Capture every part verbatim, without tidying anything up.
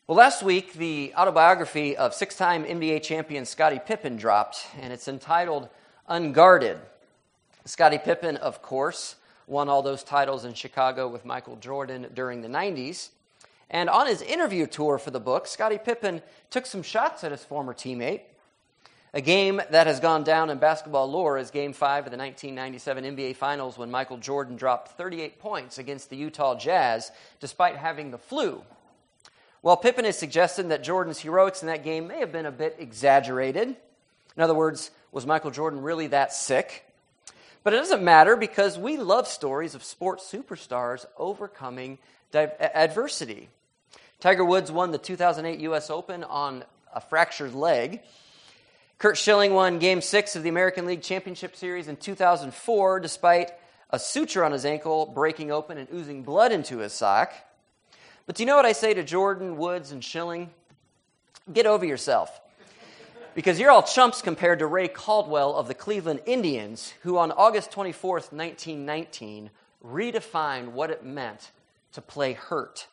Well, last week, the autobiography of six-time N B A champion Scottie Pippen dropped, and it's entitled Unguarded. Scottie Pippen, of course, won all those titles in Chicago with Michael Jordan during the nineties. And on his interview tour for the book, Scottie Pippen took some shots at his former teammate. A game that has gone down in basketball lore is Game five of the nineteen ninety-seven N B A Finals when Michael Jordan dropped thirty-eight points against the Utah Jazz despite having the flu. Well, Pippen has suggested that Jordan's heroics in that game may have been a bit exaggerated. In other words, was Michael Jordan really that sick? But it doesn't matter because we love stories of sports superstars overcoming di- adversity. Tiger Woods won the two thousand eight U S Open on a fractured leg. Curt Schilling won Game six of the American League Championship Series in two thousand four despite a suture on his ankle breaking open and oozing blood into his sock. But do you know what I say to Jordan, Woods, and Schilling? Get over yourself. Because you're all chumps compared to Ray Caldwell of the Cleveland Indians, who on August twenty-fourth, nineteen nineteen, redefined what it meant to play hurt.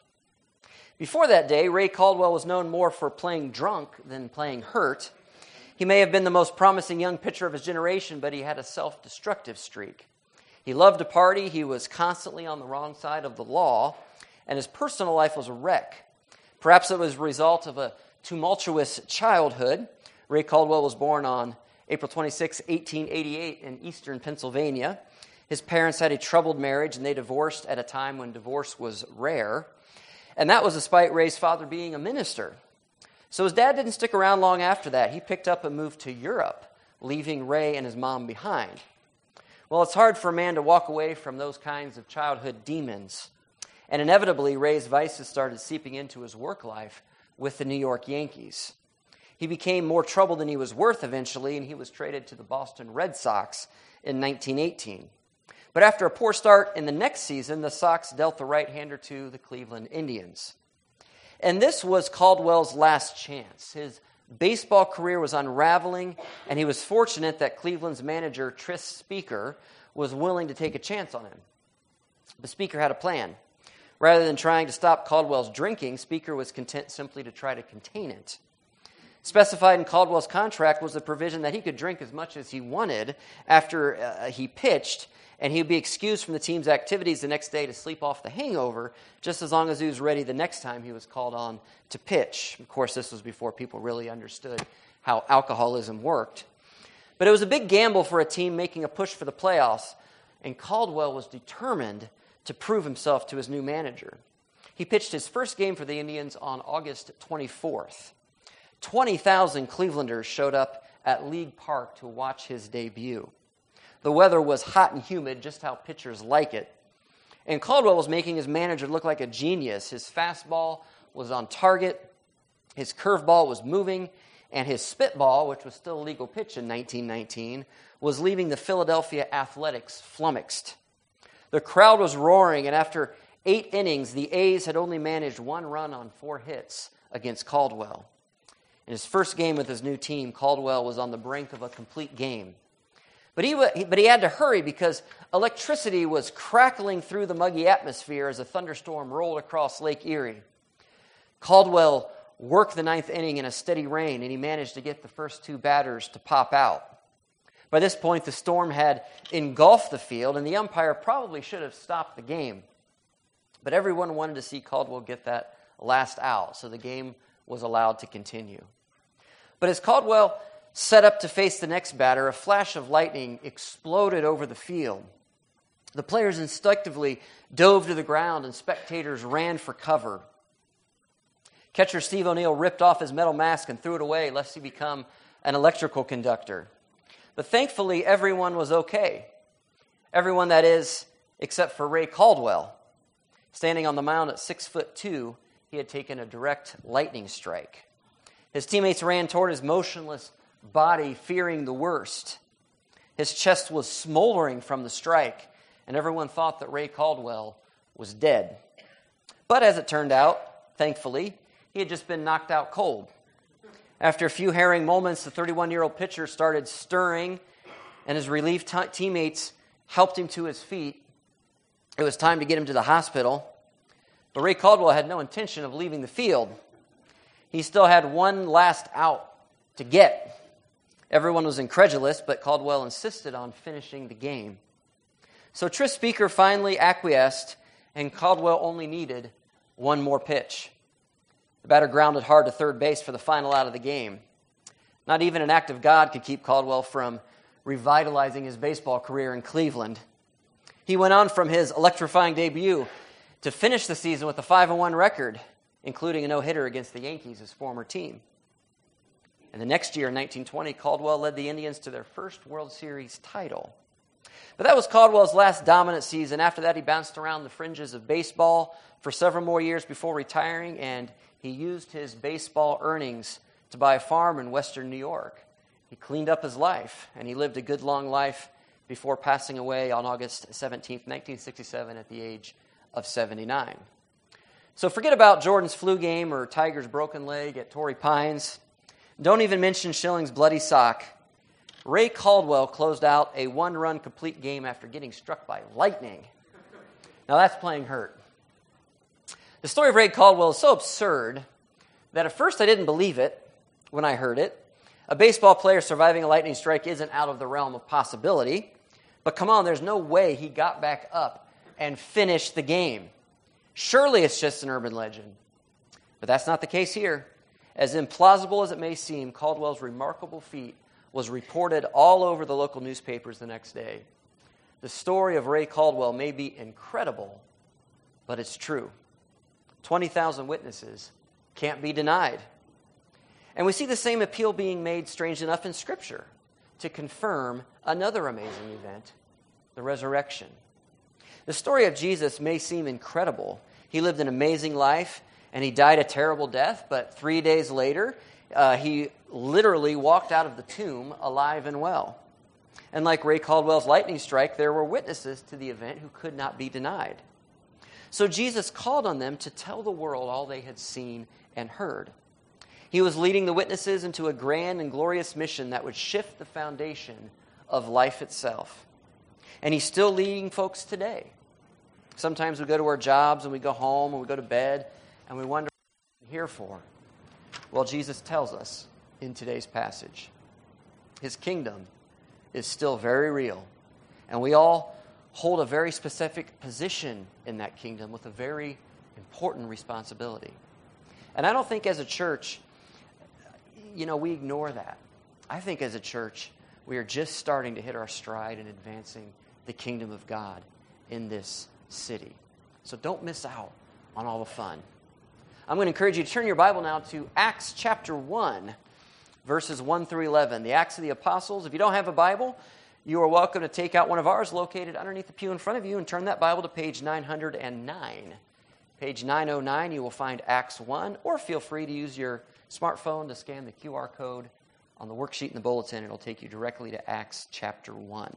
Before that day, Ray Caldwell was known more for playing drunk than playing hurt. He may have been the most promising young pitcher of his generation, but he had a self-destructive streak. He loved to party, he was constantly on the wrong side of the law, and his personal life was a wreck. Perhaps it was a result of a tumultuous childhood. Ray Caldwell was born on April twenty-sixth, eighteen eighty-eight in eastern Pennsylvania. His parents had a troubled marriage, and they divorced at a time when divorce was rare. And that was despite Ray's father being a minister. So his dad didn't stick around long after that. He picked up and moved to Europe, leaving Ray and his mom behind. Well, it's hard for a man to walk away from those kinds of childhood demons. And inevitably, Ray's vices started seeping into his work life with the New York Yankees. He became more trouble than he was worth eventually, and he was traded to the Boston Red Sox in nineteen eighteen. But after a poor start in the next season, the Sox dealt the right-hander to the Cleveland Indians. And this was Caldwell's last chance. His baseball career was unraveling, and he was fortunate that Cleveland's manager, Tris Speaker, was willing to take a chance on him. The Speaker had a plan. Rather than trying to stop Caldwell's drinking, Speaker was content simply to try to contain it. Specified in Caldwell's contract was the provision that he could drink as much as he wanted after uh, he pitched, and he would be excused from the team's activities the next day to sleep off the hangover, just as long as he was ready the next time he was called on to pitch. Of course, this was before people really understood how alcoholism worked. But it was a big gamble for a team making a push for the playoffs, and Caldwell was determined to prove himself to his new manager. He pitched his first game for the Indians on August twenty-fourth. twenty thousand Clevelanders showed up at League Park to watch his debut. The weather was hot and humid, just how pitchers like it. And Caldwell was making his manager look like a genius. His fastball was on target, his curveball was moving, and his spitball, which was still a legal pitch in nineteen nineteen, was leaving the Philadelphia Athletics flummoxed. The crowd was roaring, and after eight innings, the A's had only managed one run on four hits against Caldwell. In his first game with his new team, Caldwell was on the brink of a complete game. But he, but he had to hurry because electricity was crackling through the muggy atmosphere as a thunderstorm rolled across Lake Erie. Caldwell worked the ninth inning in a steady rain, and he managed to get the first two batters to pop out. By this point, the storm had engulfed the field, and the umpire probably should have stopped the game. But everyone wanted to see Caldwell get that last out, so the game was allowed to continue. But as Caldwell set up to face the next batter, a flash of lightning exploded over the field. The players instinctively dove to the ground, and spectators ran for cover. Catcher Steve O'Neill ripped off his metal mask and threw it away, lest he become an electrical conductor. But thankfully, everyone was okay. Everyone, that is, except for Ray Caldwell. Standing on the mound at six foot two, he had taken a direct lightning strike. His teammates ran toward his motionless body, fearing the worst. His chest was smoldering from the strike, and everyone thought that Ray Caldwell was dead. But as it turned out, thankfully, he had just been knocked out cold. After a few harrowing moments, the thirty-one-year-old pitcher started stirring, and his relief t- teammates helped him to his feet. It was time to get him to the hospital. But Ray Caldwell had no intention of leaving the field. He still had one last out to get. Everyone was incredulous, but Caldwell insisted on finishing the game. So Tris Speaker finally acquiesced, and Caldwell only needed one more pitch. The batter grounded hard to third base for the final out of the game. Not even an act of God could keep Caldwell from revitalizing his baseball career in Cleveland. He went on from his electrifying debut to finish the season with a five and one record, including a no-hitter against the Yankees, his former team. And the next year, in nineteen twenty, Caldwell led the Indians to their first World Series title. But that was Caldwell's last dominant season. After that, he bounced around the fringes of baseball for several more years before retiring, and he used his baseball earnings to buy a farm in western New York. He cleaned up his life, and he lived a good long life before passing away on August seventeenth, nineteen sixty-seven, at the age of seventy-nine. So forget about Jordan's flu game or Tiger's broken leg at Torrey Pines. Don't even mention Schilling's bloody sock. Ray Caldwell closed out a one-run complete game after getting struck by lightning. Now that's playing hurt. The story of Ray Caldwell is so absurd that at first I didn't believe it when I heard it. A baseball player surviving a lightning strike isn't out of the realm of possibility. But come on, there's no way he got back up and finished the game. Surely it's just an urban legend. But that's not the case here. As implausible as it may seem, Caldwell's remarkable feat was reported all over the local newspapers the next day. The story of Ray Caldwell may be incredible, but it's true. twenty thousand witnesses can't be denied. And we see the same appeal being made, strange enough, in Scripture to confirm another amazing event, the resurrection. The story of Jesus may seem incredible. He lived an amazing life, and he died a terrible death, but three days later, uh, he literally walked out of the tomb alive and well. And like Ray Caldwell's lightning strike, there were witnesses to the event who could not be denied. So Jesus called on them to tell the world all they had seen and heard. He was leading the witnesses into a grand and glorious mission that would shift the foundation of life itself. And he's still leading folks today. Sometimes we go to our jobs and we go home and we go to bed and we wonder what we're here for. Well, Jesus tells us in today's passage, his kingdom is still very real. And we all hold a very specific position in that kingdom with a very important responsibility. And I don't think as a church, you know, we ignore that. I think as a church, we are just starting to hit our stride in advancing the kingdom of God in this city. So don't miss out on all the fun. I'm going to encourage you to turn your Bible now to Acts chapter one, verses one through eleven. The Acts of the Apostles. If you don't have a Bible, you are welcome to take out one of ours located underneath the pew in front of you and turn that Bible to page nine hundred nine. Page nine oh nine, you will find Acts one, or feel free to use your smartphone to scan the Q R code on the worksheet in the bulletin. It'll take you directly to Acts chapter one.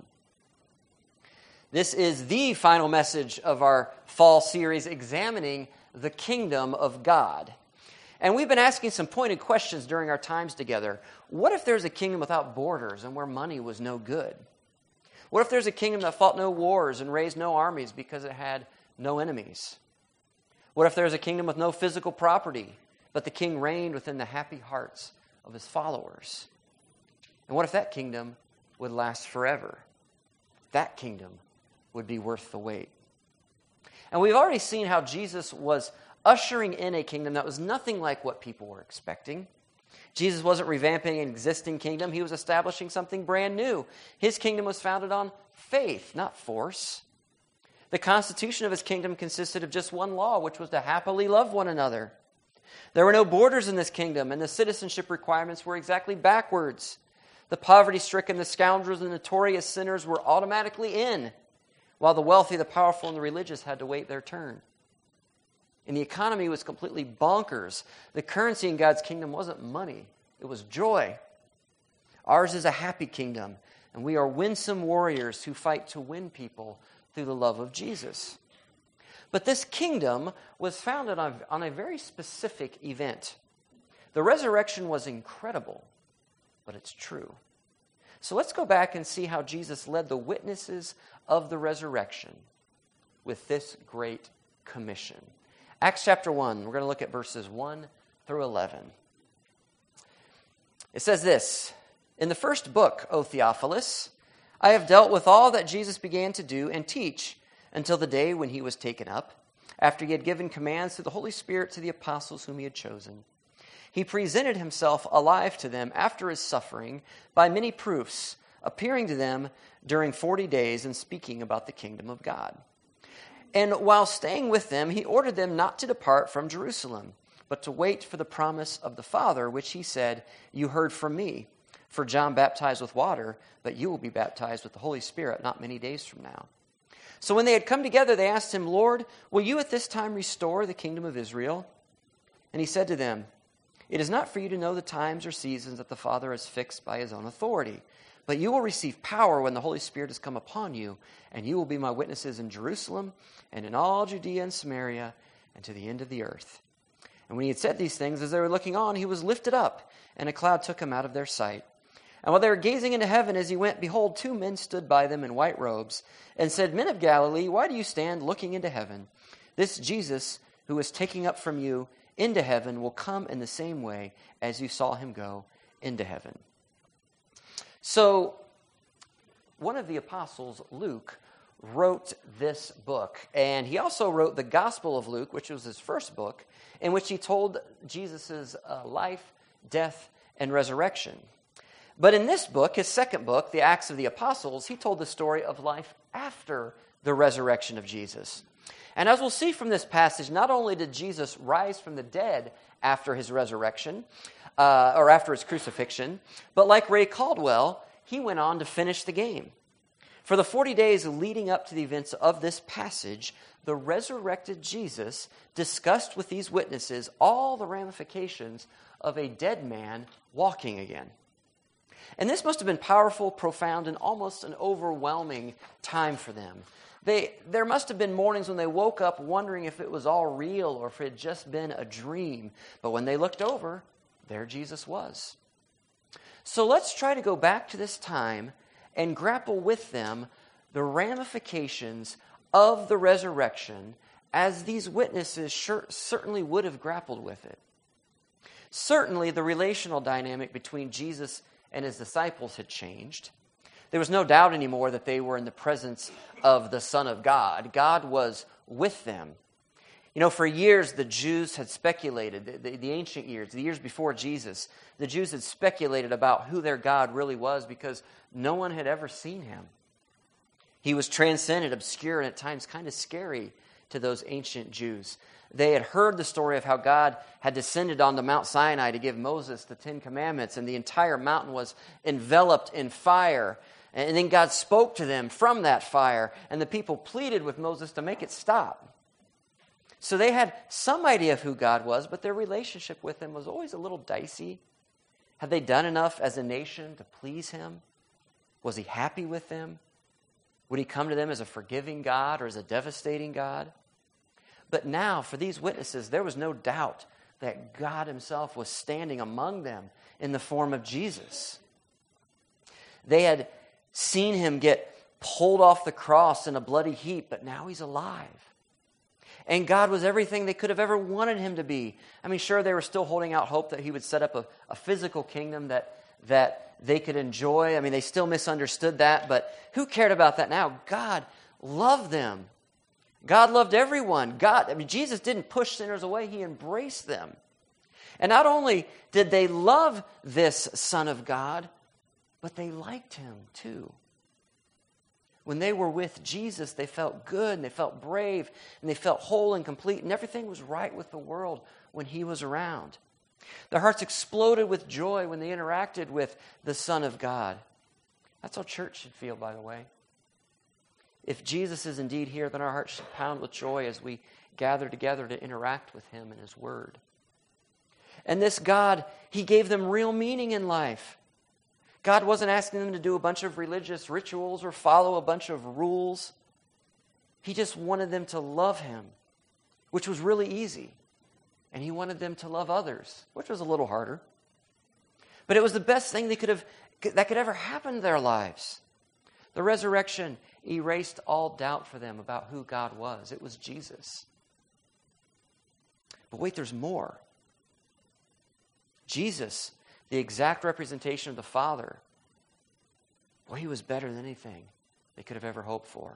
This is the final message of our fall series examining the kingdom of God. And we've been asking some pointed questions during our times together. What if there's a kingdom without borders and where money was no good? What if there's a kingdom that fought no wars and raised no armies because it had no enemies? What if there's a kingdom with no physical property, but the king reigned within the happy hearts of his followers? And what if that kingdom would last forever? That kingdom would be worth the wait. And we've already seen how Jesus was ushering in a kingdom that was nothing like what people were expecting. Jesus wasn't revamping an existing kingdom. He was establishing something brand new. His kingdom was founded on faith, not force. The constitution of his kingdom consisted of just one law, which was to happily love one another. There were no borders in this kingdom, and the citizenship requirements were exactly backwards. The poverty-stricken, the scoundrels, and notorious sinners were automatically in, while the wealthy, the powerful, and the religious had to wait their turn. And the economy was completely bonkers. The currency in God's kingdom wasn't money. It was joy. Ours is a happy kingdom, and we are winsome warriors who fight to win people through the love of Jesus. But this kingdom was founded on, on a very specific event. The resurrection was incredible, but it's true. So let's go back and see how Jesus led the witnesses of the resurrection with this great commission. Acts chapter one, we're going to look at verses one through eleven. It says this, "In the first book, O Theophilus, I have dealt with all that Jesus began to do and teach until the day when he was taken up, after he had given commands through the Holy Spirit to the apostles whom he had chosen. He presented himself alive to them after his suffering by many proofs, appearing to them during forty days and speaking about the kingdom of God. And while staying with them, he ordered them not to depart from Jerusalem, but to wait for the promise of the Father, which he said, 'You heard from me. For John baptized with water, but you will be baptized with the Holy Spirit not many days from now.' So when they had come together, they asked him, 'Lord, will you at this time restore the kingdom of Israel?' And he said to them, 'It is not for you to know the times or seasons that the Father has fixed by his own authority, but you will receive power when the Holy Spirit has come upon you, and you will be my witnesses in Jerusalem and in all Judea and Samaria and to the end of the earth.' And when he had said these things, as they were looking on, he was lifted up, and a cloud took him out of their sight. And while they were gazing into heaven as he went, behold, two men stood by them in white robes, and said, 'Men of Galilee, why do you stand looking into heaven? This Jesus, who is taking up from you into heaven, will come in the same way as you saw him go into heaven.'" So, one of the apostles, Luke, wrote this book. And he also wrote the Gospel of Luke, which was his first book, in which he told Jesus' uh, life, death, and resurrection. But in this book, his second book, the Acts of the Apostles, he told the story of life after the resurrection of Jesus. And as we'll see from this passage, not only did Jesus rise from the dead after his resurrection, uh, or after his crucifixion, but like Ray Caldwell, he went on to finish the game. For the forty days leading up to the events of this passage, the resurrected Jesus discussed with these witnesses all the ramifications of a dead man walking again. And this must have been powerful, profound, and almost an overwhelming time for them. They, there must have been mornings when they woke up wondering if it was all real or if it had just been a dream. But when they looked over, there Jesus was. So let's try to go back to this time and grapple with them the ramifications of the resurrection as these witnesses sure, certainly would have grappled with it. Certainly the relational dynamic between Jesus and his disciples had changed. There was no doubt anymore that they were in the presence of the Son of God. God was with them. You know, for years the Jews had speculated, the, the, the ancient years, the years before Jesus, the Jews had speculated about who their God really was because no one had ever seen him. He was transcendent, obscure, and at times kind of scary to those ancient Jews. They had heard the story of how God had descended onto Mount Sinai to give Moses the Ten Commandments, and the entire mountain was enveloped in fire. And then God spoke to them from that fire, and the people pleaded with Moses to make it stop. So they had some idea of who God was, but their relationship with him was always a little dicey. Had they done enough as a nation to please him? Was he happy with them? Would he come to them as a forgiving God or as a devastating God? But now, for these witnesses, there was no doubt that God himself was standing among them in the form of Jesus. They had seen him get pulled off the cross in a bloody heap, but now he's alive. And God was everything they could have ever wanted him to be. I mean, sure, they were still holding out hope that he would set up a, a physical kingdom that, that they could enjoy. I mean, they still misunderstood that, but who cared about that now? God loved them. God loved everyone. God, I mean, Jesus didn't push sinners away. He embraced them. And not only did they love this Son of God, but they liked him too. When they were with Jesus, they felt good, and they felt brave, and they felt whole and complete, and everything was right with the world when he was around. Their hearts exploded with joy when they interacted with the Son of God. That's how church should feel, by the way. If Jesus is indeed here, then our hearts should pound with joy as we gather together to interact with him and his word. And this God, he gave them real meaning in life. God wasn't asking them to do a bunch of religious rituals or follow a bunch of rules. He just wanted them to love him, which was really easy. And he wanted them to love others, which was a little harder. But it was the best thing they could have, that could ever happen in their lives. The resurrection erased all doubt for them about who God was. It was Jesus. But wait, there's more. Jesus the exact representation of the Father. Well, he was better than anything they could have ever hoped for.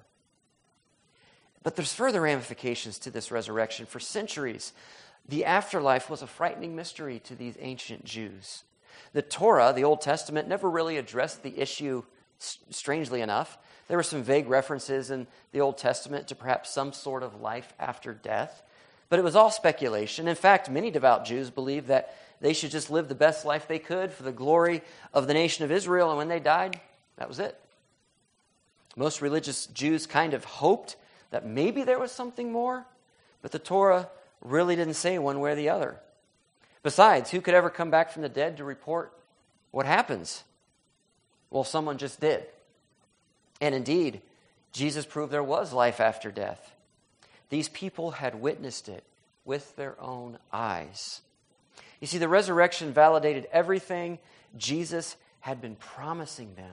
But there's further ramifications to this resurrection. For centuries, the afterlife was a frightening mystery to these ancient Jews. The Torah, the Old Testament, never really addressed the issue, strangely enough. There were some vague references in the Old Testament to perhaps some sort of life after death, but it was all speculation. In fact, many devout Jews believed that they should just live the best life they could for the glory of the nation of Israel, and when they died, that was it. Most religious Jews kind of hoped that maybe there was something more, but the Torah really didn't say one way or the other. Besides, who could ever come back from the dead to report what happens? Well, someone just did. And indeed, Jesus proved there was life after death. These people had witnessed it with their own eyes. You see, the resurrection validated everything Jesus had been promising them.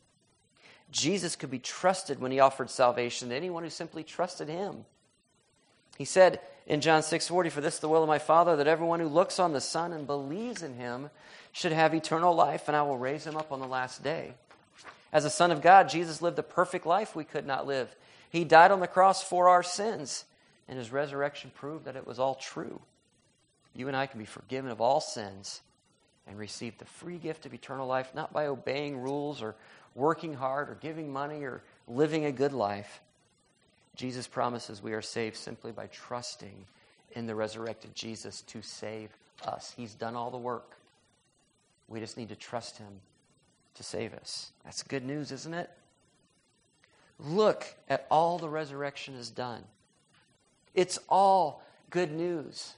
Jesus could be trusted when he offered salvation to anyone who simply trusted him. He said in John six forty, "For this is the will of my Father, that everyone who looks on the Son and believes in him should have eternal life, and I will raise him up on the last day." As a Son of God, Jesus lived the perfect life we could not live. He died on the cross for our sins, and his resurrection proved that it was all true. You and I can be forgiven of all sins and receive the free gift of eternal life, not by obeying rules or working hard or giving money or living a good life. Jesus promises we are saved simply by trusting in the resurrected Jesus to save us. He's done all the work. We just need to trust him to save us. That's good news, isn't it? Look at all the resurrection has done. It's all good news.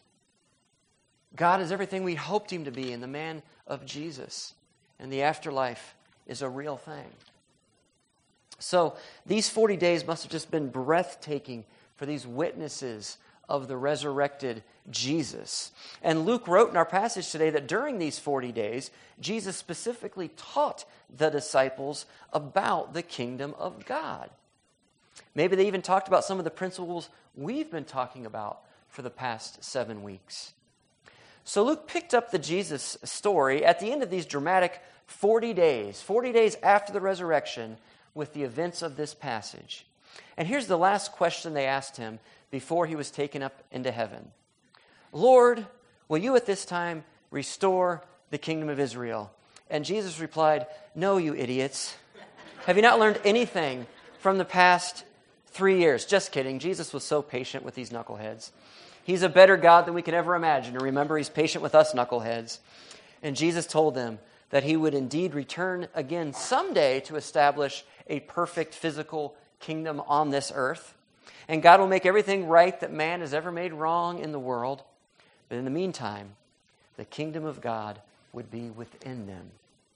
God is everything we hoped him to be in the man of Jesus. And the afterlife is a real thing. So these forty days must have just been breathtaking for these witnesses of the resurrected Jesus. And Luke wrote in our passage today that during these forty days, Jesus specifically taught the disciples about the kingdom of God. Maybe they even talked about some of the principles we've been talking about for the past seven weeks. So Luke picked up the Jesus story at the end of these dramatic forty days, forty days after the resurrection, with the events of this passage. And here's the last question they asked him before he was taken up into heaven. "Lord, will you at this time restore the kingdom of Israel?" And Jesus replied, "No, you idiots. Have you not learned anything from the past three years?" Just kidding. Jesus was so patient with these knuckleheads. He's a better God than we could ever imagine. And remember, he's patient with us knuckleheads. And Jesus told them that he would indeed return again someday to establish a perfect physical kingdom on this earth. And God will make everything right that man has ever made wrong in the world. But in the meantime, the kingdom of God would be within them.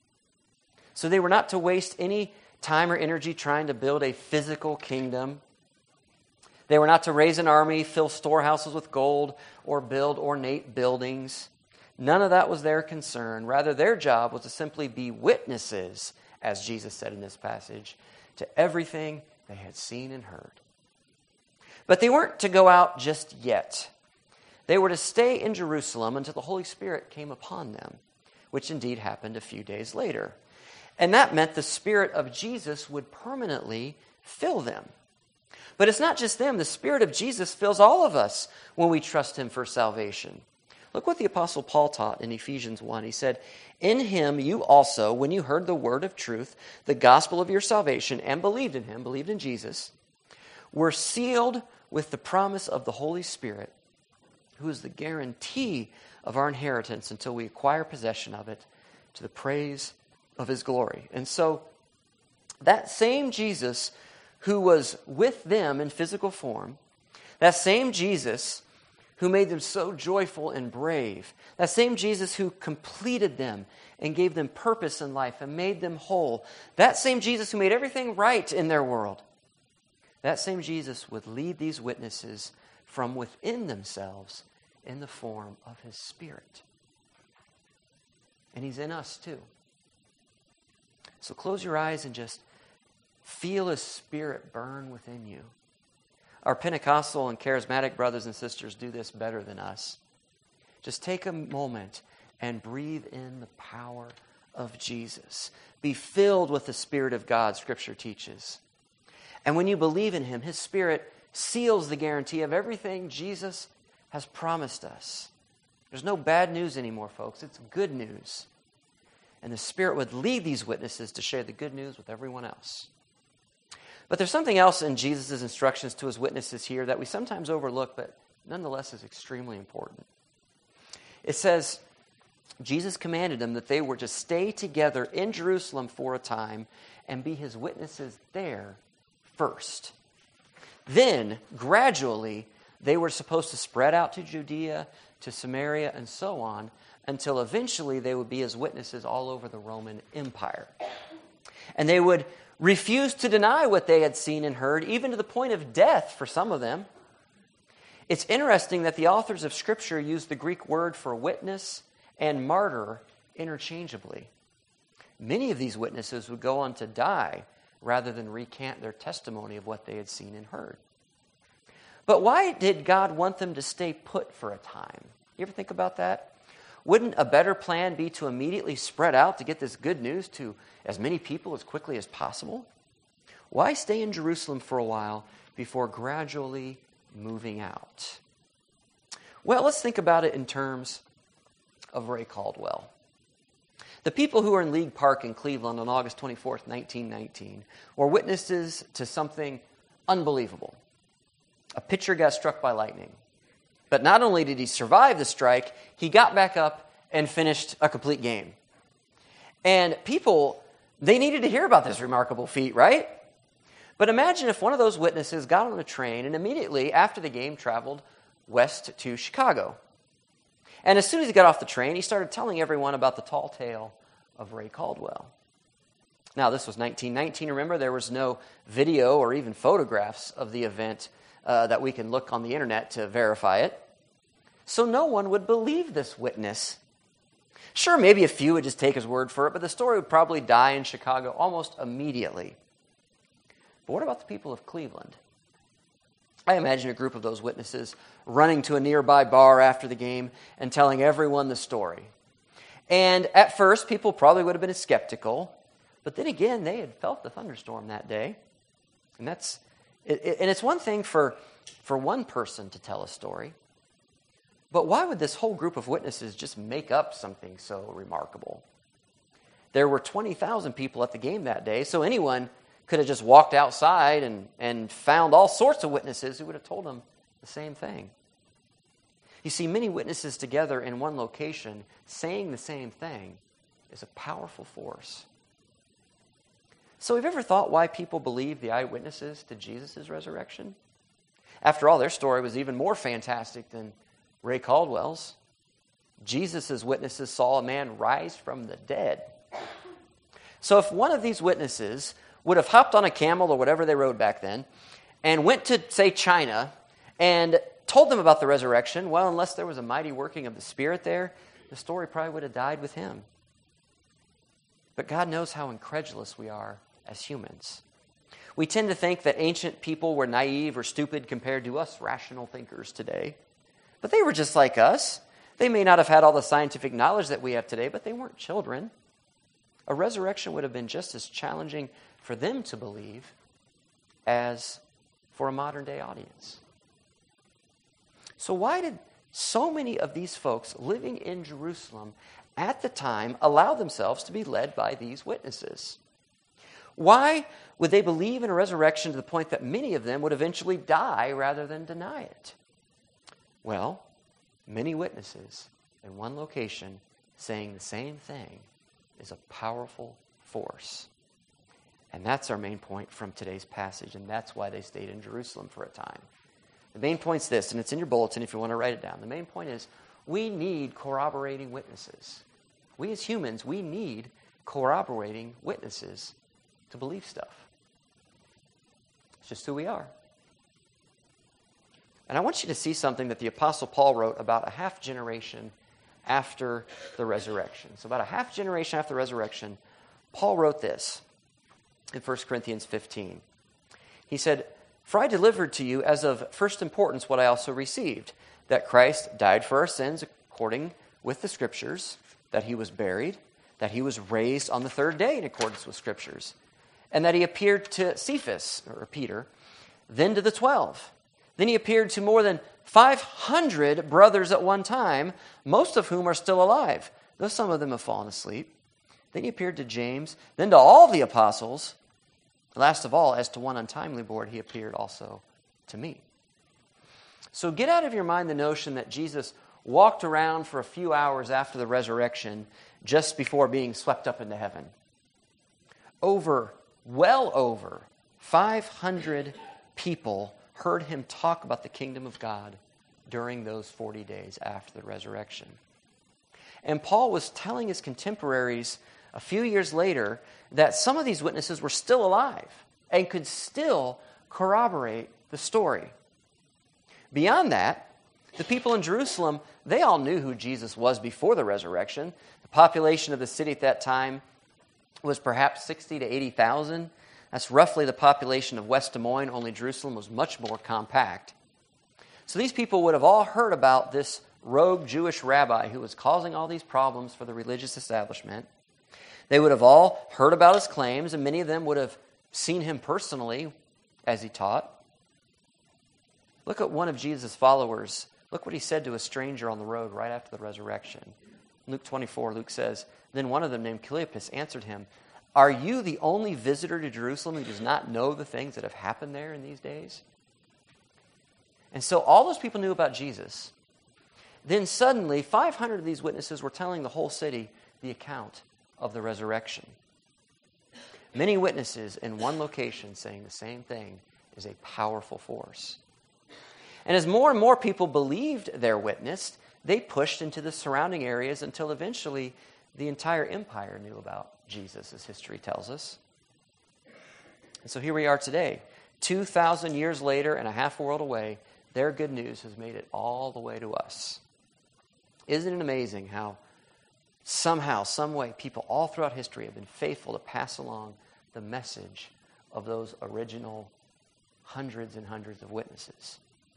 So they were not to waste any time or energy trying to build a physical kingdom. They were not to raise an army, fill storehouses with gold, or build ornate buildings. None of that was their concern. Rather, their job was to simply be witnesses, as Jesus said in this passage, to everything they had seen and heard. But they weren't to go out just yet. They were to stay in Jerusalem until the Holy Spirit came upon them, which indeed happened a few days later. And that meant the Spirit of Jesus would permanently fill them. But it's not just them. The Spirit of Jesus fills all of us when we trust him for salvation. Look what the Apostle Paul taught in Ephesians one. He said, "In him you also, when you heard the word of truth, the gospel of your salvation, and believed in him," believed in Jesus, "were sealed with the promise of the Holy Spirit, who is the guarantee of our inheritance until we acquire possession of it, to the praise of his glory." And so that same Jesus who was with them in physical form, that same Jesus who made them so joyful and brave, that same Jesus who completed them and gave them purpose in life and made them whole, that same Jesus who made everything right in their world, that same Jesus would lead these witnesses from within themselves in the form of his Spirit. And he's in us too. So close your eyes and just feel his Spirit burn within you. Our Pentecostal and charismatic brothers and sisters do this better than us. Just take a moment and breathe in the power of Jesus. Be filled with the Spirit of God, Scripture teaches. And when you believe in Him, His Spirit seals the guarantee of everything Jesus has promised us. There's no bad news anymore, folks. It's good news. And the Spirit would lead these witnesses to share the good news with everyone else. But there's something else in Jesus' instructions to His witnesses here that we sometimes overlook, but nonetheless is extremely important. It says, Jesus commanded them that they were to stay together in Jerusalem for a time and be His witnesses there first. Then, gradually, they were supposed to spread out to Judea, to Samaria, and so on, until eventually they would be His witnesses all over the Roman Empire. And they would refuse to deny what they had seen and heard, even to the point of death for some of them. It's interesting that the authors of Scripture use the Greek word for witness and martyr interchangeably. Many of these witnesses would go on to die rather than recant their testimony of what they had seen and heard. But why did God want them to stay put for a time? You ever think about that? Wouldn't a better plan be to immediately spread out to get this good news to as many people as quickly as possible? Why stay in Jerusalem for a while before gradually moving out? Well, let's think about it in terms of Ray Caldwell. The people who were in League Park in Cleveland on August twenty-fourth, nineteen nineteen, were witnesses to something unbelievable. A pitcher got struck by lightning. But not only did he survive the strike, he got back up and finished a complete game. And people, they needed to hear about this remarkable feat, right? But imagine if one of those witnesses got on a train and immediately after the game traveled west to Chicago. And as soon as he got off the train, he started telling everyone about the tall tale of Ray Caldwell. Now, this was nineteen nineteen. Remember, there was no video or even photographs of the event uh, that we can look on the internet to verify it. So no one would believe this witness. Sure, maybe a few would just take his word for it, but the story would probably die in Chicago almost immediately. But what about the people of Cleveland? I imagine a group of those witnesses running to a nearby bar after the game and telling everyone the story. And at first, people probably would have been skeptical, but then again, they had felt the thunderstorm that day. And that's it, it, and it's one thing for, for one person to tell a story, but why would this whole group of witnesses just make up something so remarkable? There were twenty thousand people at the game that day, so anyone could have just walked outside and, and found all sorts of witnesses who would have told them the same thing. You see, many witnesses together in one location saying the same thing is a powerful force. So have you ever thought why people believe the eyewitnesses to Jesus' resurrection? After all, their story was even more fantastic than Ray Caldwell's. Jesus' witnesses saw a man rise from the dead. So if one of these witnesses would have hopped on a camel or whatever they rode back then and went to, say, China and told them about the resurrection, well, unless there was a mighty working of the Spirit there, the story probably would have died with him. But God knows how incredulous we are as humans. We tend to think that ancient people were naive or stupid compared to us rational thinkers today. But they were just like us. They may not have had all the scientific knowledge that we have today, but they weren't children. A resurrection would have been just as challenging for them to believe as for a modern-day audience. So why did so many of these folks living in Jerusalem at the time allow themselves to be led by these witnesses? Why would they believe in a resurrection to the point that many of them would eventually die rather than deny it? Well, many witnesses in one location saying the same thing is a powerful force. And that's our main point from today's passage, and that's why they stayed in Jerusalem for a time. The main point's this, and it's in your bulletin if you want to write it down. The main point is we need corroborating witnesses. We as humans, we need corroborating witnesses to believe stuff. It's just who we are. And I want you to see something that the Apostle Paul wrote about a half generation after the resurrection. So about a half generation after the resurrection, Paul wrote this in First Corinthians fifteen. He said, "For I delivered to you as of first importance what I also received, that Christ died for our sins according with the Scriptures, that he was buried, that he was raised on the third day in accordance with Scriptures, and that he appeared to Cephas, or Peter, then to the twelve. Then he appeared to more than five hundred brothers at one time, most of whom are still alive, though some of them have fallen asleep. Then he appeared to James, then to all the apostles. Last of all, as to one untimely born, he appeared also to me. So get out of your mind the notion that Jesus walked around for a few hours after the resurrection just before being swept up into heaven. Over, well over five hundred people heard him talk about the kingdom of God during those forty days after the resurrection. And Paul was telling his contemporaries a few years later that some of these witnesses were still alive and could still corroborate the story. Beyond that, the people in Jerusalem, they all knew who Jesus was before the resurrection. The population of the city at that time was perhaps sixty to eighty thousand. That's roughly the population of West Des Moines, only Jerusalem was much more compact. So these people would have all heard about this rogue Jewish rabbi who was causing all these problems for the religious establishment. They would have all heard about his claims, and many of them would have seen him personally as he taught. Look at one of Jesus' followers. Look what he said to a stranger on the road right after the resurrection. Luke twenty-four, Luke says, "Then one of them named Cleopas answered him, 'Are you the only visitor to Jerusalem who does not know the things that have happened there in these days?'" And so all those people knew about Jesus. Then suddenly, five hundred of these witnesses were telling the whole city the account of the resurrection. Many witnesses in one location saying the same thing is a powerful force. And as more and more people believed their witness, they pushed into the surrounding areas until eventually the entire empire knew about Jesus, as history tells us. And so here we are today, two thousand years later and a half world away, their good news has made it all the way to us. Isn't it amazing how somehow, some way, people all throughout history have been faithful to pass along the message of those original hundreds and hundreds of witnesses?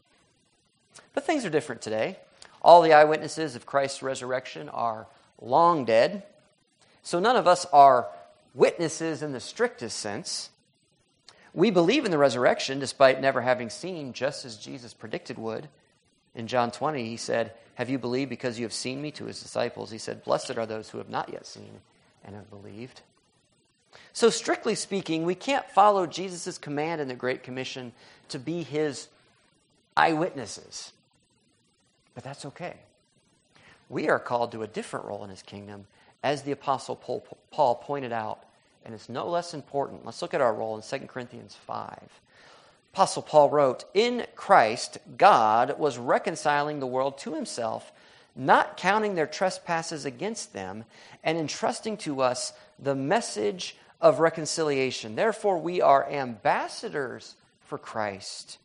But things are different today. All the eyewitnesses of Christ's resurrection are long dead. So none of us are witnesses in the strictest sense. We believe in the resurrection despite never having seen, just as Jesus predicted would. In John twenty, he said, "Have you believed because you have seen me?" To his disciples, he said, "Blessed are those who have not yet seen and have believed." So strictly speaking, we can't follow Jesus' command in the Great Commission to be his eyewitnesses. But that's okay. We are called to a different role in his kingdom, as the Apostle Paul pointed out, and it's no less important. Let's look at our role in Second Corinthians five. Apostle Paul wrote, "In Christ, God was reconciling the world to himself, not counting their trespasses against them, and entrusting to us the message of reconciliation. Therefore, we are ambassadors for Christ."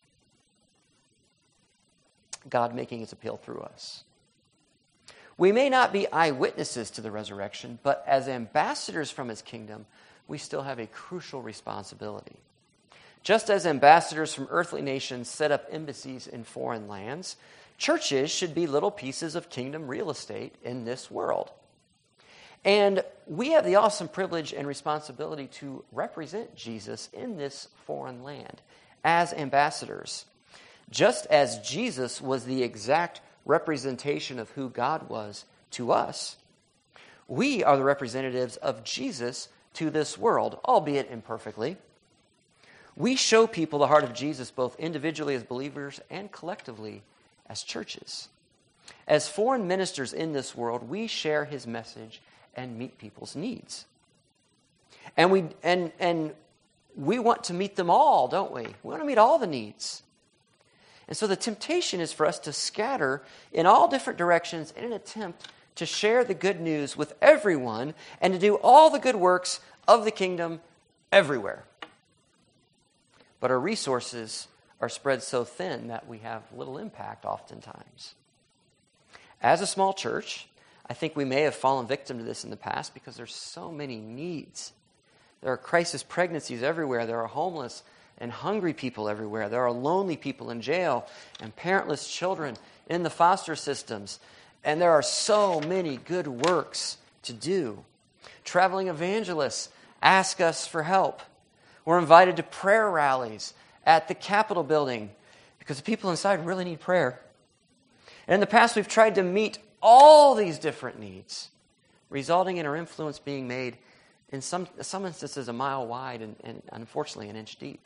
God making his appeal through us. We may not be eyewitnesses to the resurrection, but as ambassadors from his kingdom, we still have a crucial responsibility. Just as ambassadors from earthly nations set up embassies in foreign lands, churches should be little pieces of kingdom real estate in this world. And we have the awesome privilege and responsibility to represent Jesus in this foreign land as ambassadors. Just as Jesus was the exact representation of who God was to us, we are the representatives of Jesus to this world, albeit imperfectly. We show people the heart of Jesus both individually as believers and collectively as churches. As foreign ministers in this world, we share his message and meet people's needs. And we and and we want to meet them all, don't we? We want to meet all the needs. And so the temptation is for us to scatter in all different directions in an attempt to share the good news with everyone and to do all the good works of the kingdom everywhere. But our resources are spread so thin that we have little impact oftentimes. As a small church, I think we may have fallen victim to this in the past because there's so many needs. There are crisis pregnancies everywhere. There are homeless and hungry people everywhere. There are lonely people in jail and parentless children in the foster systems. And there are so many good works to do. Traveling evangelists ask us for help. We're invited to prayer rallies at the Capitol building because the people inside really need prayer. And in the past, we've tried to meet all these different needs, resulting in our influence being made in some, some instances a mile wide and, and unfortunately an inch deep.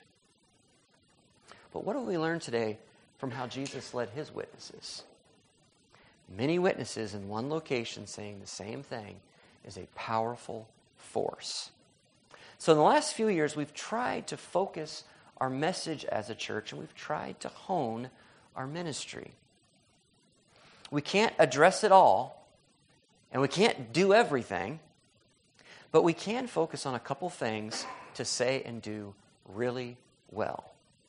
But what have we learned today from how Jesus led his witnesses? Many witnesses in one location saying the same thing is a powerful force. So in the last few years, we've tried to focus our message as a church, and we've tried to hone our ministry. We can't address it all, and we can't do everything, but we can focus on a couple things to say and do really well.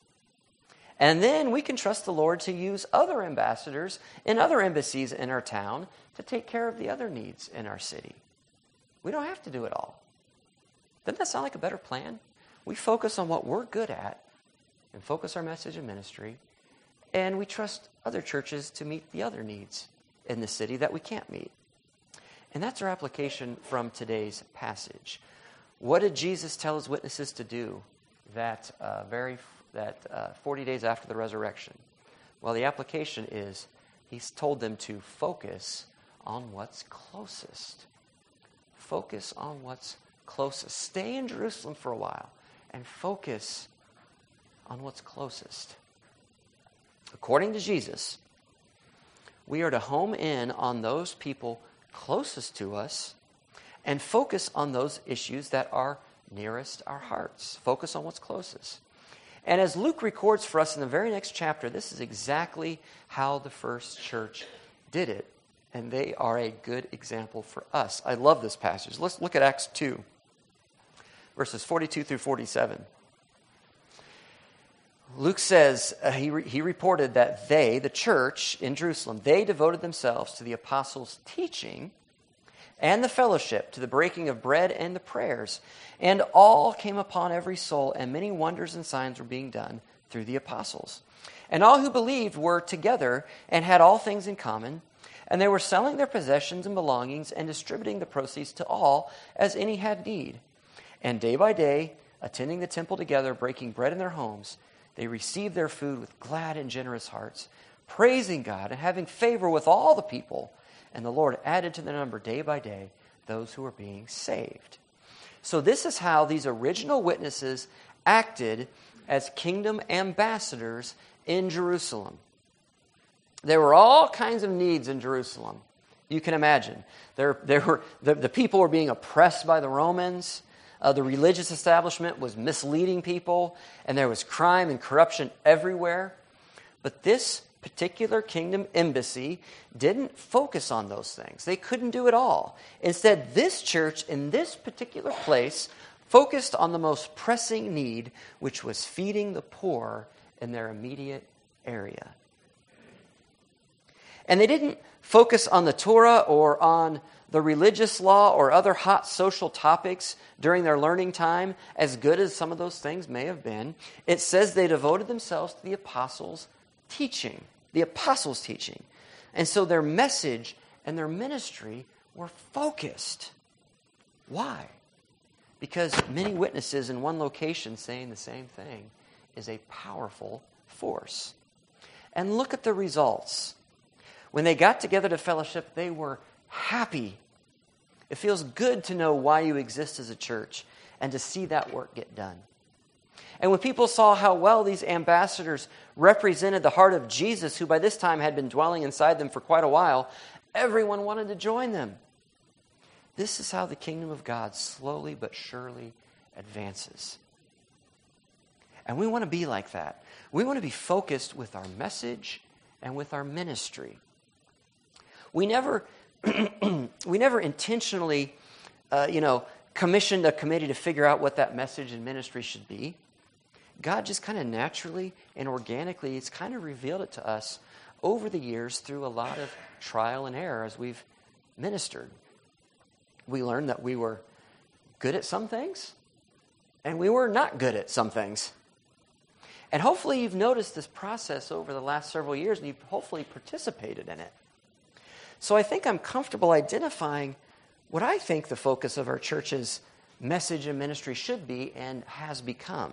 And then we can trust the Lord to use other ambassadors in other embassies in our town to take care of the other needs in our city. We don't have to do it all. Doesn't that sound like a better plan? We focus on what we're good at and focus our message and ministry, and we trust other churches to meet the other needs in the city that we can't meet. And that's our application from today's passage. What did Jesus tell his witnesses to do that uh, very that uh, forty days after the resurrection? Well, the application is he's told them to focus on what's closest. Focus on what's closest. Stay in Jerusalem for a while and focus on what's closest. According to Jesus, we are to home in on those people closest to us and focus on those issues that are nearest our hearts. Focus on what's closest. And as Luke records for us in the very next chapter, this is exactly how the first church did it. And they are a good example for us. I love this passage. Let's look at Acts two, verses forty-two through forty-seven. Luke says, uh, he, re- he reported that they, the church in Jerusalem, they devoted themselves to the apostles' teaching and the fellowship, to the breaking of bread and the prayers. And all came upon every soul, and many wonders and signs were being done through the apostles. And all who believed were together and had all things in common, and they were selling their possessions and belongings and distributing the proceeds to all as any had need. And day by day, attending the temple together, breaking bread in their homes, they received their food with glad and generous hearts, praising God and having favor with all the people. And the Lord added to the number day by day those who were being saved. So this is how these original witnesses acted as kingdom ambassadors in Jerusalem. There were all kinds of needs in Jerusalem. You can imagine. There, there were the, the people were being oppressed by the Romans. Uh, the religious establishment was misleading people, and there was crime and corruption everywhere. But this particular kingdom embassy didn't focus on those things. They couldn't do it all. Instead, this church in this particular place focused on the most pressing need, which was feeding the poor in their immediate area. And they didn't focus on the Torah or on the religious law or other hot social topics during their learning time, as good as some of those things may have been. It says they devoted themselves to the apostles' teaching, the apostles' teaching. And so their message and their ministry were focused. Why? Because many witnesses in one location saying the same thing is a powerful force. And look at the results. When they got together to fellowship, they were happy. It feels good to know why you exist as a church and to see that work get done. And when people saw how well these ambassadors represented the heart of Jesus, who by this time had been dwelling inside them for quite a while, everyone wanted to join them. This is how the kingdom of God slowly but surely advances. And we want to be like that. We want to be focused with our message and with our ministry. We never, we never intentionally, uh, you know, commissioned a committee to figure out what that message and ministry should be. God just kind of naturally and organically, it's kind of revealed it to us over the years through a lot of trial and error as we've ministered. We learned that we were good at some things, and we were not good at some things. And hopefully you've noticed this process over the last several years, and you've hopefully participated in it. So I think I'm comfortable identifying what I think the focus of our church's message and ministry should be and has become.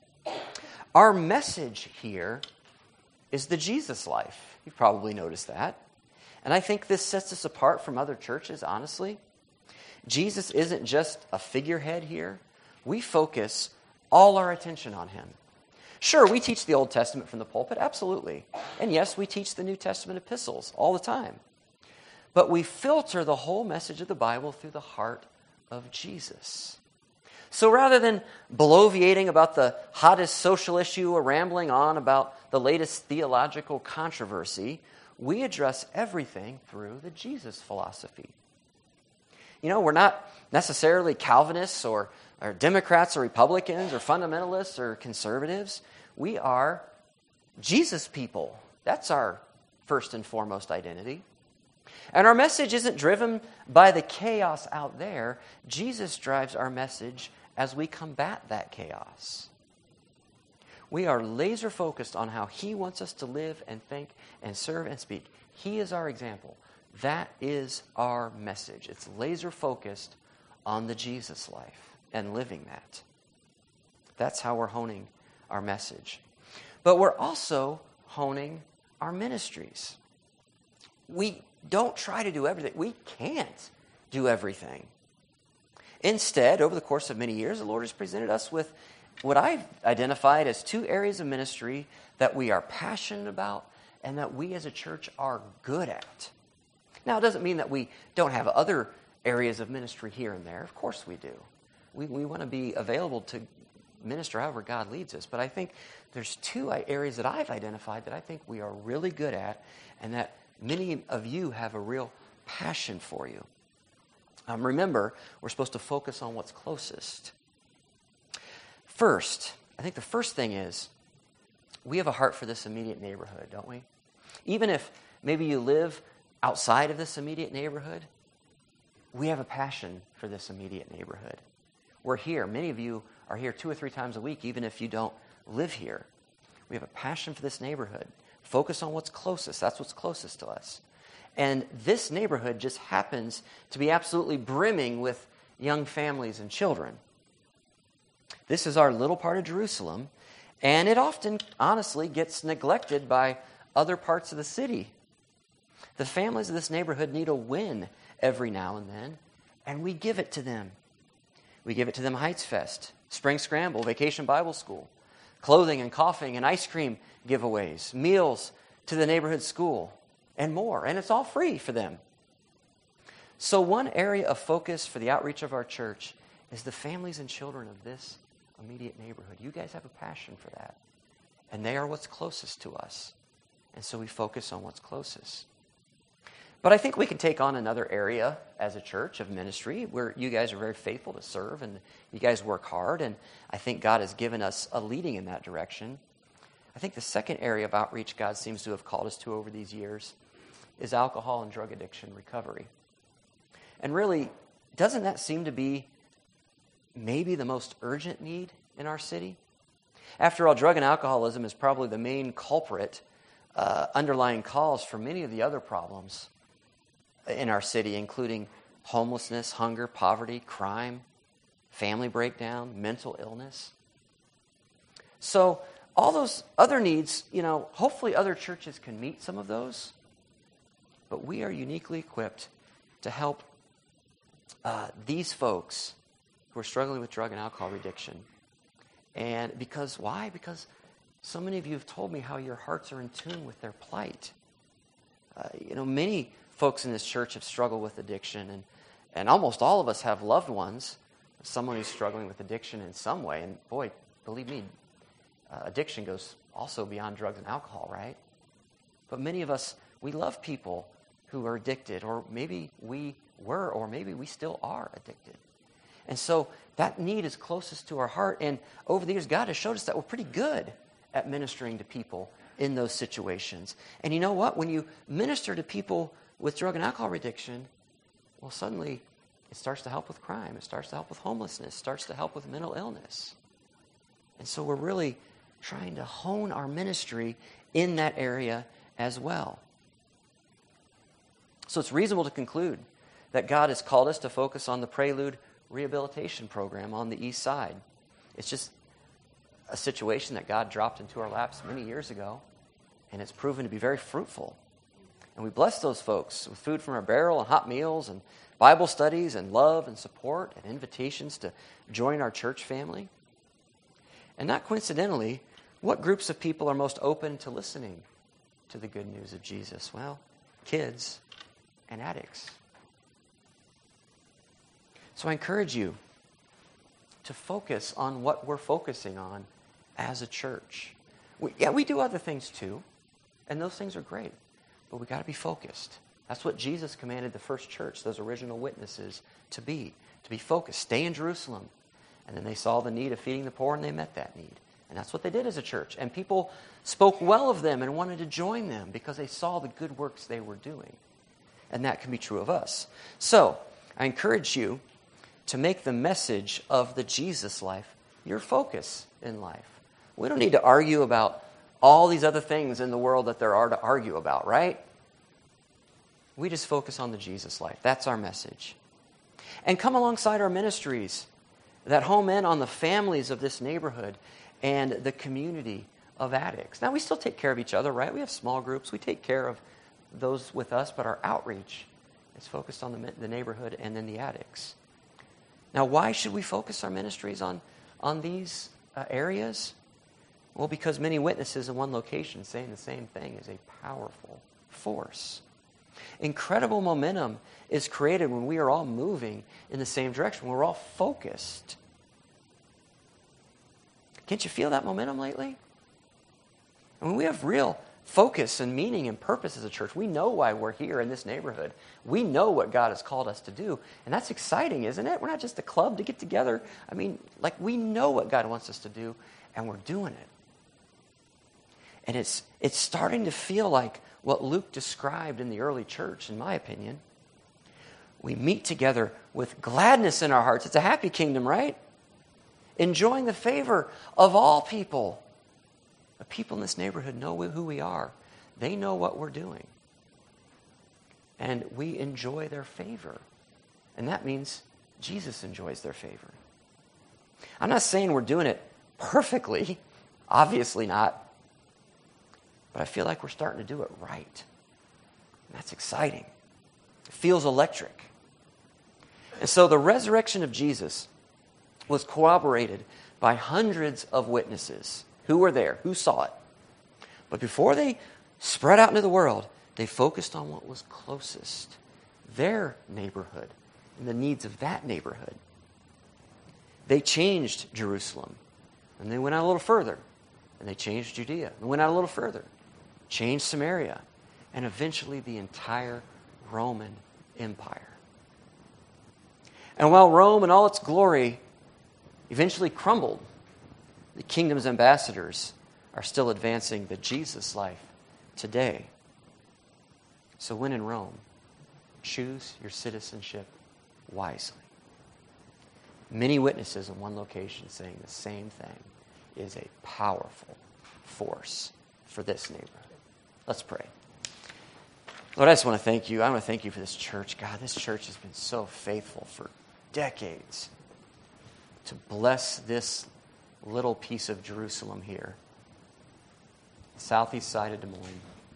Our message here is the Jesus life. You've probably noticed that. And I think this sets us apart from other churches, honestly. Jesus isn't just a figurehead here. We focus all our attention on him. Sure, we teach the Old Testament from the pulpit, absolutely. And yes, we teach the New Testament epistles all the time. But we filter the whole message of the Bible through the heart of Jesus. So rather than bloviating about the hottest social issue or rambling on about the latest theological controversy, we address everything through the Jesus philosophy. You know, we're not necessarily Calvinists or, or Democrats or Republicans or fundamentalists or conservatives. We are Jesus people. That's our first and foremost identity. And our message isn't driven by the chaos out there. Jesus drives our message as we combat that chaos. We are laser focused on how he wants us to live and think and serve and speak. He is our example. That is our message. It's laser focused on the Jesus life and living that. That's how we're honing our message. But we're also honing our ministries. We don't try to do everything. We can't do everything. Instead, over the course of many years, the Lord has presented us with what I've identified as two areas of ministry that we are passionate about and that we as a church are good at. Now, it doesn't mean that we don't have other areas of ministry here and there. Of course we do. We, we want to be available to minister however God leads us. But I think there's two areas that I've identified that I think we are really good at and that many of you have a real passion for you. Um, remember, we're supposed to focus on what's closest. First, I think the first thing is we have a heart for this immediate neighborhood, don't we? Even if maybe you live outside of this immediate neighborhood, we have a passion for this immediate neighborhood. We're here. Many of you are here two or three times a week, even if you don't live here. We have a passion for this neighborhood. Focus on what's closest. That's what's closest to us. And this neighborhood just happens to be absolutely brimming with young families and children. This is our little part of Jerusalem, and it often, honestly, gets neglected by other parts of the city. The families of this neighborhood need a win every now and then, and we give it to them. We give it to them Heights Fest, Spring Scramble, Vacation Bible School, clothing and coughing and ice cream giveaways, meals to the neighborhood school, and more. And it's all free for them. So one area of focus for the outreach of our church is the families and children of this immediate neighborhood. You guys have a passion for that. And they are what's closest to us. And so we focus on what's closest. But I think we can take on another area as a church of ministry where you guys are very faithful to serve and you guys work hard. And I think God has given us a leading in that direction. I think the second area of outreach God seems to have called us to over these years is alcohol and drug addiction recovery. And really, doesn't that seem to be maybe the most urgent need in our city? After all, drug and alcoholism is probably the main culprit, uh, underlying cause for many of the other problems in our city, including homelessness, hunger, poverty, crime, family breakdown, mental illness. So all those other needs, you know, hopefully other churches can meet some of those, but we are uniquely equipped to help uh, these folks who are struggling with drug and alcohol addiction. And because, why? Because so many of you have told me how your hearts are in tune with their plight. Uh, you know, many folks in this church have struggled with addiction, and, and almost all of us have loved ones, someone who's struggling with addiction in some way. And boy, believe me, uh, addiction goes also beyond drugs and alcohol, right? But many of us, we love people who are addicted, or maybe we were, or maybe we still are addicted. And so that need is closest to our heart. And over the years, God has showed us that we're pretty good at ministering to people in those situations. And you know what? When you minister to people with drug and alcohol addiction, well, suddenly it starts to help with crime. It starts to help with homelessness. It starts to help with mental illness. And so we're really trying to hone our ministry in that area as well. So it's reasonable to conclude that God has called us to focus on the Prelude Rehabilitation Program on the east side. It's just a situation that God dropped into our laps many years ago, and it's proven to be very fruitful. And we bless those folks with food from our barrel and hot meals and Bible studies and love and support and invitations to join our church family. And not coincidentally, what groups of people are most open to listening to the good news of Jesus? Well, kids and addicts. So I encourage you to focus on what we're focusing on as a church. We, yeah, we do other things too, and those things are great, but we got to be focused. That's what Jesus commanded the first church, those original witnesses, to be, to be focused. Stay in Jerusalem. And then they saw the need of feeding the poor, and they met that need. And that's what they did as a church. And people spoke well of them and wanted to join them because they saw the good works they were doing. And that can be true of us. So, I encourage you to make the message of the Jesus life your focus in life. We don't need to argue about all these other things in the world that there are to argue about, right? We just focus on the Jesus life. That's our message. And come alongside our ministries that home in on the families of this neighborhood and the community of addicts. Now, we still take care of each other, right? We have small groups. We take care of those with us, but our outreach is focused on the, the neighborhood and then the addicts. Now, why should we focus our ministries on, on these uh, areas? Well, because many witnesses in one location saying the same thing is a powerful force. Incredible momentum is created when we are all moving in the same direction. We're all focused. Can't you feel that momentum lately? I mean, we have real focus and meaning and purpose as a church. We know why we're here in this neighborhood. We know what God has called us to do. And that's exciting, isn't it? We're not just a club to get together. I mean, like, we know what God wants us to do, and we're doing it. And it's it's starting to feel like what Luke described in the early church, in my opinion. We meet together with gladness in our hearts. It's a happy kingdom, right? Enjoying the favor of all people. The people in this neighborhood know who we are. They know what we're doing. And we enjoy their favor. And that means Jesus enjoys their favor. I'm not saying we're doing it perfectly. Obviously not. But I feel like we're starting to do it right. And that's exciting. It feels electric. And so the resurrection of Jesus was corroborated by hundreds of witnesses who were there, who saw it. But before they spread out into the world, they focused on what was closest, their neighborhood, and the needs of that neighborhood. They changed Jerusalem, and they went out a little further, and they changed Judea, and went out a little further, changed Samaria, and eventually the entire Roman Empire. And while Rome in all its glory eventually crumbled, the kingdom's ambassadors are still advancing the Jesus life today. So when in Rome, choose your citizenship wisely. Many witnesses in one location saying the same thing is a powerful force for this neighborhood. Let's pray. Lord, I just want to thank you. I want to thank you for this church. God, this church has been so faithful for decades to bless this little piece of Jerusalem here, the southeast side of Des Moines.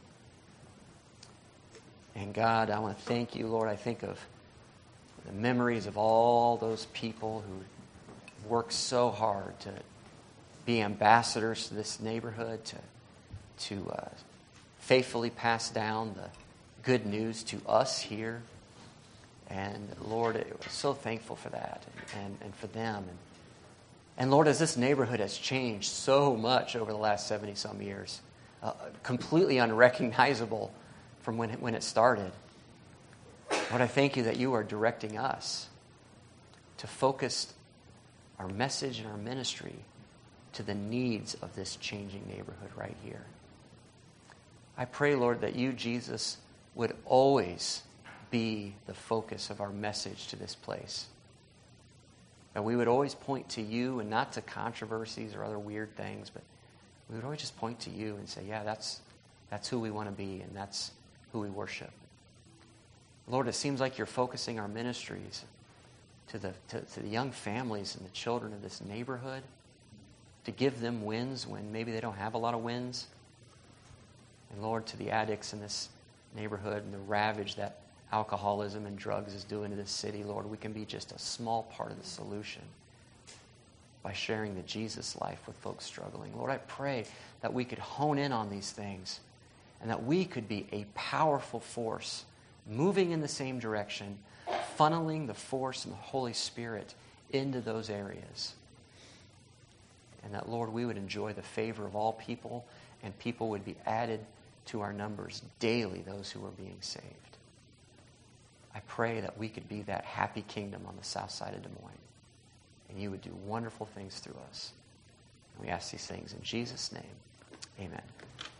And God, I want to thank you, Lord. I think of the memories of all those people who worked so hard to be ambassadors to this neighborhood, to, to uh, faithfully pass down the good news to us here. And Lord, we're so thankful for that and, and, and for them. And, and Lord, as this neighborhood has changed so much over the last seventy-some years, uh, completely unrecognizable from when it, when it started, Lord, I thank you that you are directing us to focus our message and our ministry to the needs of this changing neighborhood right here. I pray, Lord, that you, Jesus, would always be the focus of our message to this place. That we would always point to you and not to controversies or other weird things, but we would always just point to you and say, yeah, that's that's who we want to be and that's who we worship. Lord, it seems like you're focusing our ministries to the, to, to the young families and the children of this neighborhood, to give them wins when maybe they don't have a lot of wins. And Lord, to the addicts in this neighborhood and the ravage that alcoholism and drugs is doing to this city, Lord, we can be just a small part of the solution by sharing the Jesus life with folks struggling. Lord, I pray that we could hone in on these things and that we could be a powerful force moving in the same direction, funneling the force and the Holy Spirit into those areas. And that, Lord, we would enjoy the favor of all people, and people would be added to our numbers daily, those who are being saved. I pray that we could be that happy kingdom on the south side of Des Moines, and you would do wonderful things through us. And we ask these things in Jesus' name. Amen.